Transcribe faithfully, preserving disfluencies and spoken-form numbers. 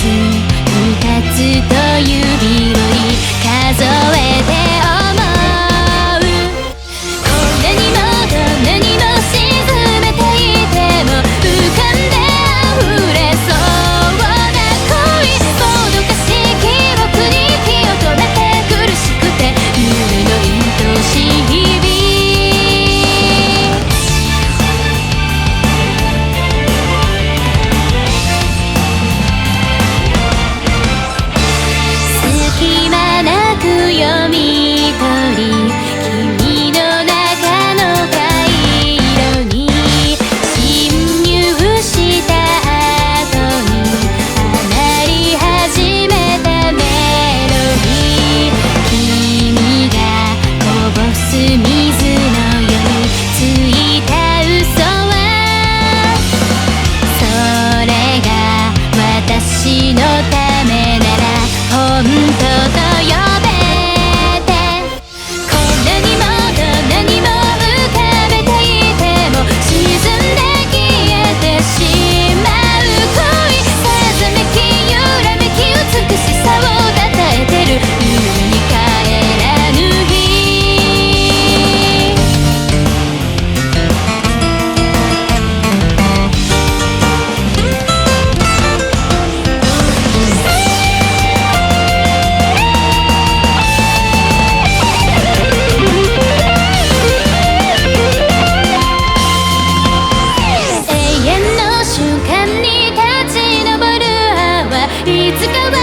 二つと指折り数えて思う。こんなにもどんなにも沈めていても浮かんで溢れそうな恋、もどかしい記憶に気を止めて苦しくて夢の愛しい日々。隙間なく読み取り君の中の回路に侵入した後に放り始めたメロディー、君がこぼす水のようについた嘘はそれが私のためなら本当と呼べて、こんなにもどんなにも浮かべていても沈んで消えてしまう恋、さざめき揺らめき美しさをたたえてる夢に帰らぬ日。永遠の瞬間に立ち上る泡、いつかは